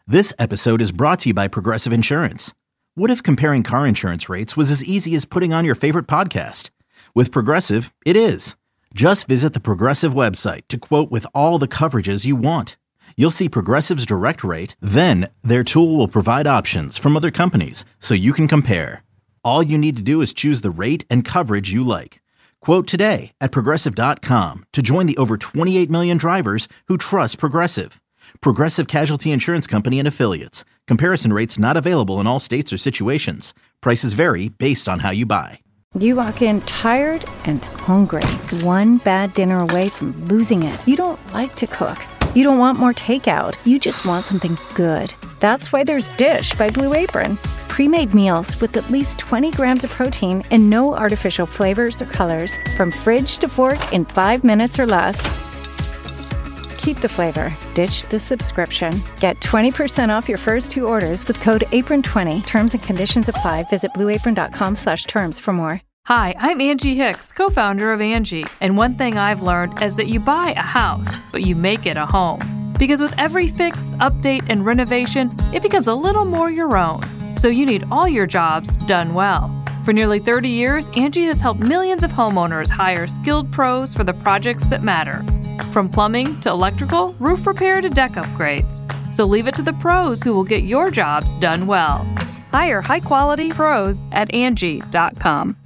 This episode is brought to you by Progressive Insurance. What if comparing car insurance rates was as easy as putting on your favorite podcast? With Progressive, it is. Just visit the Progressive website to quote with all the coverages you want. You'll see Progressive's direct rate, then their tool will provide options from other companies so you can compare. All you need to do is choose the rate and coverage you like. Quote today at Progressive.com to join the over 28 million drivers who trust Progressive. Progressive Casualty Insurance Company and Affiliates. Comparison rates not available in all states or situations. Prices vary based on how you buy. You walk in tired and hungry, one bad dinner away from losing it. You don't like to cook. You don't want more takeout. You just want something good. That's why there's Dish by Blue Apron. Pre-made meals with at least 20 grams of protein and no artificial flavors or colors. From fridge to fork in 5 minutes or less. Keep the flavor. Ditch the subscription. Get 20% off your first 2 orders with code APRON20. Terms and conditions apply. Visit blueapron.com/terms for more. Hi, I'm Angie Hicks, co-founder of Angie. And one thing I've learned is that you buy a house, but you make it a home. Because with every fix, update, and renovation, it becomes a little more your own. So you need all your jobs done well. For nearly 30 years, Angie has helped millions of homeowners hire skilled pros for the projects that matter. From plumbing to electrical, roof repair to deck upgrades. So leave it to the pros who will get your jobs done well. Hire high-quality pros at Angie.com.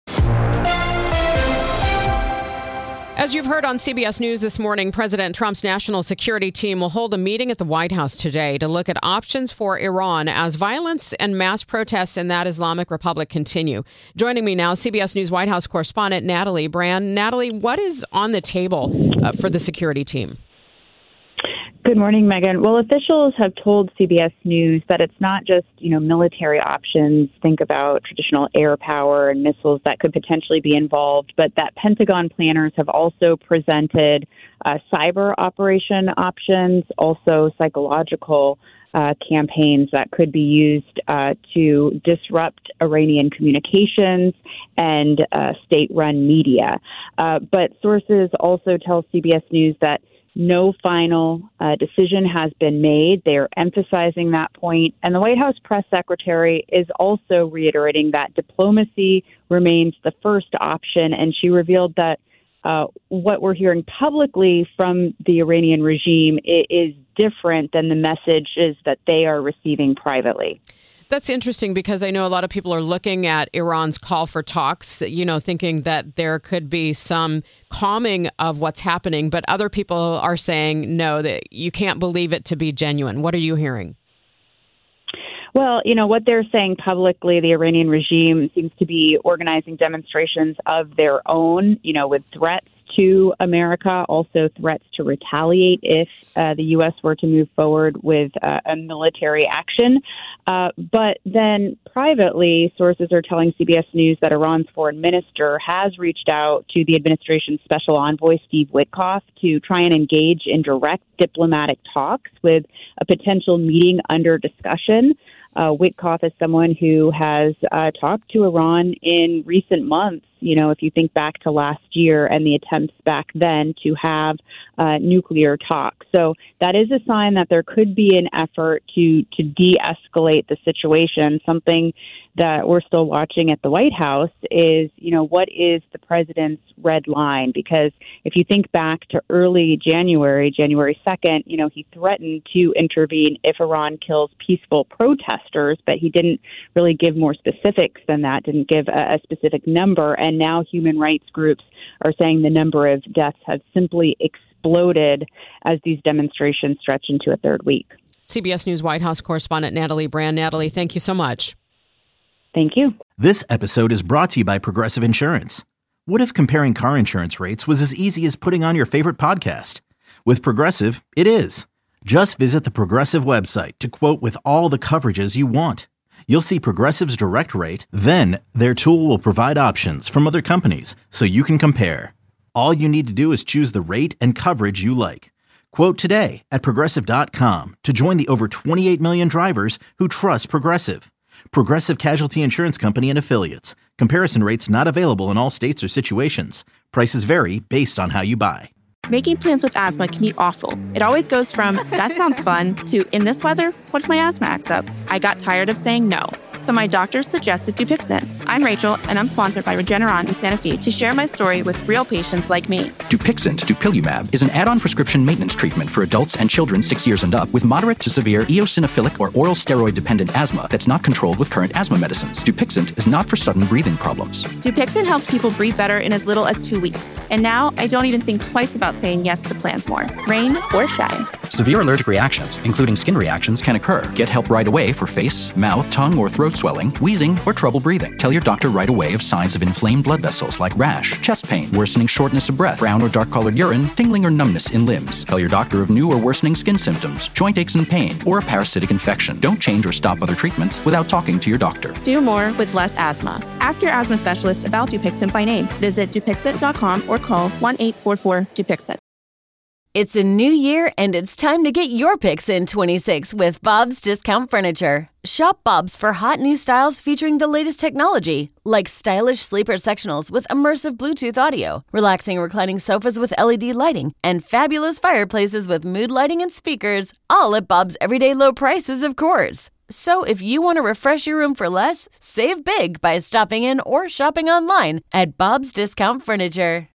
As you've heard on CBS News this morning, President Trump's national security team will hold a meeting at the White House today to look at options for Iran as violence and mass protests in that Islamic Republic continue. Joining me now, CBS News White House correspondent Natalie Brand. Natalie, what is on the table for the security team? Good morning, Megan. Well, officials have told CBS News that it's not just, military options. Think about traditional air power and missiles that could potentially be involved, but that Pentagon planners have also presented cyber operation options, also psychological campaigns that could be used to disrupt Iranian communications and state-run media. But sources also tell CBS News that no final decision has been made. They're emphasizing that point. And the White House press secretary is also reiterating that diplomacy remains the first option. And she revealed that what we're hearing publicly from the Iranian regime is different than the messages that they are receiving privately. That's interesting because I know a lot of people are looking at Iran's call for talks, thinking that there could be some calming of what's happening. But other people are saying, no, that you can't believe it to be genuine. What are you hearing? Well, what they're saying publicly, the Iranian regime seems to be organizing demonstrations of their own, with threats to America, also threats to retaliate if the U.S. were to move forward with a military action. But then privately, sources are telling CBS News that Iran's foreign minister has reached out to the administration's special envoy, Steve Witkoff, to try and engage in direct diplomatic talks with a potential meeting under discussion. Witkoff is someone who has talked to Iran in recent months. If you think back to last year and the attempts back then to have nuclear talks. So that is a sign that there could be an effort to de-escalate the situation. Something that we're still watching at the White House is, what is the president's red line? Because if you think back to early January 2nd, he threatened to intervene if Iran kills peaceful protesters, but he didn't really give more specifics than that, didn't give a specific number. And now human rights groups are saying the number of deaths have simply exploded as these demonstrations stretch into a third week. CBS News White House correspondent Natalie Brand. Natalie, thank you so much. Thank you. This episode is brought to you by Progressive Insurance. What if comparing car insurance rates was as easy as putting on your favorite podcast? With Progressive, it is. Just visit the Progressive website to quote with all the coverages you want. You'll see Progressive's direct rate, then their tool will provide options from other companies so you can compare. All you need to do is choose the rate and coverage you like. Quote today at Progressive.com to join the over 28 million drivers who trust Progressive. Progressive Casualty Insurance Company and Affiliates. Comparison rates not available in all states or situations. Prices vary based on how you buy. Making plans with asthma can be awful. It always goes from, that sounds fun, to, in this weather, what if my asthma acts up? I got tired of saying no, so my doctor suggested Dupixent. I'm Rachel, and I'm sponsored by Regeneron in Santa Fe to share my story with real patients like me. Dupixent, dupilumab, is an add-on prescription maintenance treatment for adults and children 6 years and up with moderate to severe eosinophilic or oral steroid-dependent asthma that's not controlled with current asthma medicines. Dupixent is not for sudden breathing problems. Dupixent helps people breathe better in as little as 2 weeks. And now, I don't even think twice about saying yes to plans more, rain or shine. Severe allergic reactions, including skin reactions, can occur. Get help right away for face, mouth, tongue, or throat swelling, wheezing, or trouble breathing. Tell your doctor right away of signs of inflamed blood vessels like rash, chest pain, worsening shortness of breath, brown or dark-colored urine, tingling or numbness in limbs. Tell your doctor of new or worsening skin symptoms, joint aches and pain, or a parasitic infection. Don't change or stop other treatments without talking to your doctor. Do more with less asthma. Ask your asthma specialist about Dupixent by name. Visit Dupixent.com or call 1-844-DUPIXENT. It's a new year, and it's time to get your picks in 26 with Bob's Discount Furniture. Shop Bob's for hot new styles featuring the latest technology, like stylish sleeper sectionals with immersive Bluetooth audio, relaxing reclining sofas with LED lighting, and fabulous fireplaces with mood lighting and speakers, all at Bob's everyday low prices, of course. So if you want to refresh your room for less, save big by stopping in or shopping online at Bob's Discount Furniture.